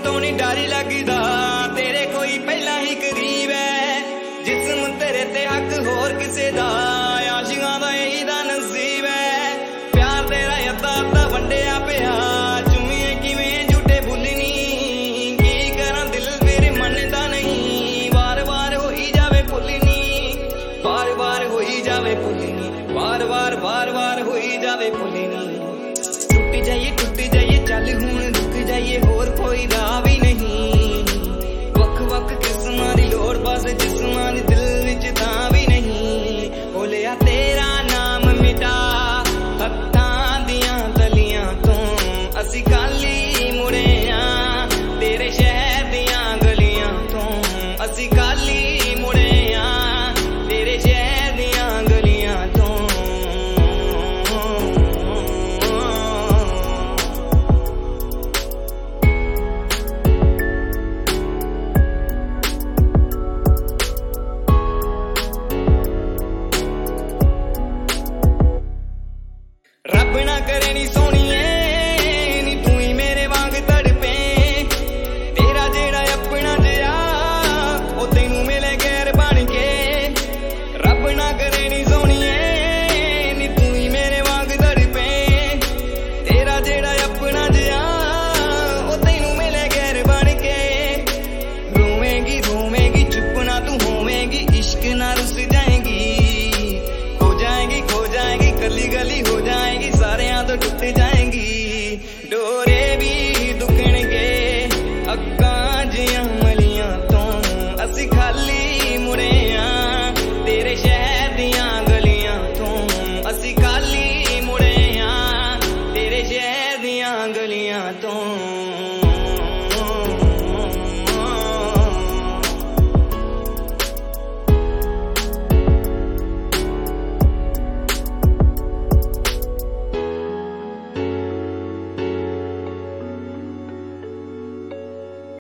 ਤੋਂ ਨੀ ਡਰ ਲੱਗਦਾ, ਤੇਰੇ ਕੋਈ ਪਹਿਲਾਂ ਹੀ ਕਰੀਬ ਹੈ। ਜਿਸਮ ਤੇਰੇ ਤੇ ਹੱਕ ਹੋਰ ਕਿਸੇ ਦਾ, ਆਸ਼ਿਕਾਂ ਦਾ ਇਹੀ ਦਾ ਨਸੀਬ ਹੈ। ਪਿਆਰ ਤੇਰਾ ਅੱਧਾ ਅੱਧਾ ਵੰਡਿਆ ਪਿਆ, ਚੁੰਮੀਏ ਕਿਵੇਂ ਝੂਠੇ ਭੁੱਲਣੀ। ਕੀ ਕਰਾਂ ਦਿਲ ਫਿਰ ਮੰਨਦਾ ਨਹੀਂ, ਵਾਰ ਵਾਰ ਹੋਈ ਜਾਵੇ ਭੁੱਲਣੀ, ਵਾਰ ਵਾਰ ਹੋਈ ਜਾਵੇ ਭੁੱਲਣੀ, ਵਾਰ ਵਾਰ ਵਾਰ ਵਾਰ ਹੋਈ ਜਾਵੇ ਭੁੱਲਣੀ। ਟੁੱਟ ਜਾਈਏ ਚੱਲ ਹੁਣ ਰੁਕ ਜਾਈਏ, ਹੋਰ ਕੋਈ ਰਾਹ ਵੀ ਨਹੀਂ। ਵੱਖ ਵੱਖ ਕਿਸਮਾਂ ਦੀ ਲੋੜ, ਬਸ ਜਿਸਮਾਂ ਦੀ ਦਿਲ ਵਿੱਚ ਤਾਂ ਵੀ ਨਹੀਂ। ਬੋਲਿਆ ਤੇਰਾ ਨਾਮ ਮਿਟਾ ਹੱਥਾਂ ਦੀਆਂ ਤਲੀਆਂ ਤੋਂ, ਅਸੀਂ ਖਾਲੀ ਮੁੜੇ ਆਂ ਤੇਰੇ ਸ਼ਹਿਰ ਦੀਆਂ ਗਲੀਆਂ ਤੋਂ। ਅਸੀਂ ਖਾਲੀ ਮੁੜੇ ਆਂ ਤੇਰੇ ਸ਼ਹਿਰ ਦੀਆਂ ਗਲੀਆਂ ਤੋਂ। ਰੱਬ ਨਾ ਕਰੇ ਨੀ ਸੋਹਣੀਏ ਨੀ ਤੂੰ ਹੀ ਮੇਰੇ ਵਾਂਗ ਤੜਪੇ, ਤੇਰਾ ਜਿਹੜਾ ਆਪਣਾ ਜਿਹਾ ਉਹ ਤੈਨੂੰ ਮਿਲੇ ਗੈਰ ਬਣ ਕੇ। ਰੱਬ ਨਾ ਕਰੇ ਨੀ ਸੋਹਣੀਏ ਨੀ ਤੂੰ ਹੀ ਮੇਰੇ ਵਾਂਗ ਤੜਪੇ, ਤੇਰਾ ਜਿਹੜਾ ਆਪਣਾ ਜਿਹਾ ਉਹ ਤੈਨੂੰ ਮਿਲੇ ਗੈਰ ਬਣ ਕੇ। ਰੋਵੇਂਗੀ ਰੋਵੇਂਗੀ ਚੁੱਪ ਨਾ ਤੂੰ ਹੋਵੇਂਗੀ, ਇਸ਼ਕ ਨਾ ਰੁੱਸ ਜਾਏਗੀ, ਹੋ ਜਾਏਗੀ ਖੋ ਜਾਏਗੀ, ਗਲੀ ਗਲੀ ਹੋ ਜਾਏਗੀ, ਸਾਰਿਆਂ ਤੋਂ ਟੁੱਟ ਜਾਏਗੀ। ਡੋਰੇ ਵੀ ਦੁਖਣਗੇ ਅੱਖਾਂ ਜਿਹੀਆਂ ਮਲੀਆਂ ਤੋਂ, ਅਸੀਂ ਖਾਲੀ ਮੁੜੇ ਆਂ ਤੇਰੇ ਸ਼ਹਿਰ ਦੀਆਂ ਗਲੀਆਂ ਤੋਂ। ਅਸੀਂ ਖਾਲੀ ਮੁੜੇ ਆਂ ਤੇਰੇ ਸ਼ਹਿਰ ਦੀਆਂ ਗਲੀਆਂ ਤੋਂ।